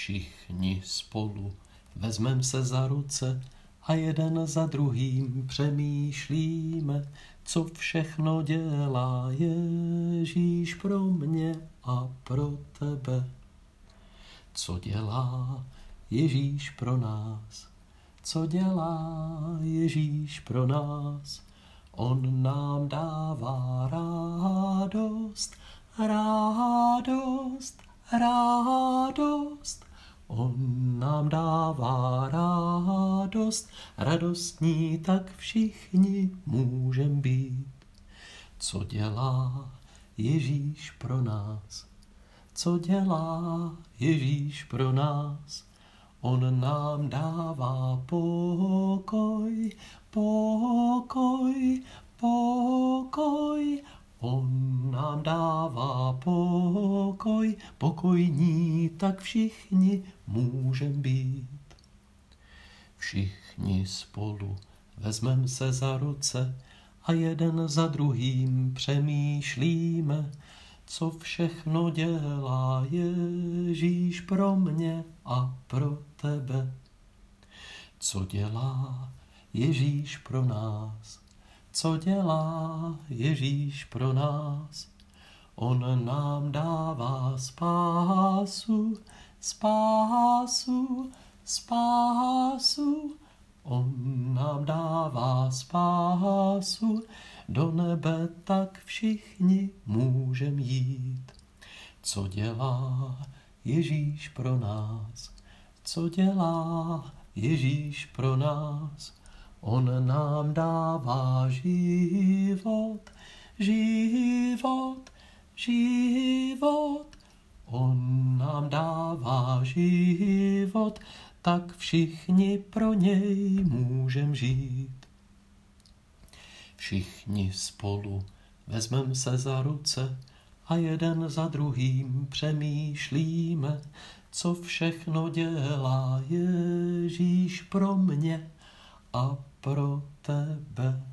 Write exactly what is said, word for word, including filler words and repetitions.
Všichni spolu vezmem se za ruce a jeden za druhým přemýšlíme, co všechno dělá Ježíš pro mě a pro tebe. Co dělá Ježíš pro nás? Co dělá Ježíš pro nás? On nám dává radost, radost, radost. On nám dává radost, radostní tak všichni můžem být. Co dělá Ježíš pro nás? Co dělá Ježíš pro nás? On nám dává pokoj, pokoj, pokoj. On nám dává pokoj, pokojní, tak všichni můžem být. Všichni spolu vezmem se za ruce a jeden za druhým přemýšlíme, co všechno dělá Ježíš pro mě a pro tebe. Co dělá Ježíš pro nás? Co dělá Ježíš pro nás? On nám dává spásu, spásu, spásu. On nám dává spásu, do nebe tak všichni můžem jít. Co dělá Ježíš pro nás? Co dělá Ježíš pro nás? On nám dává život, život, život. On nám dává život, tak všichni pro něj můžem žít. Všichni spolu vezmem se za ruce a jeden za druhým přemýšlíme, co všechno dělá Ježíš pro mě a pro tebe.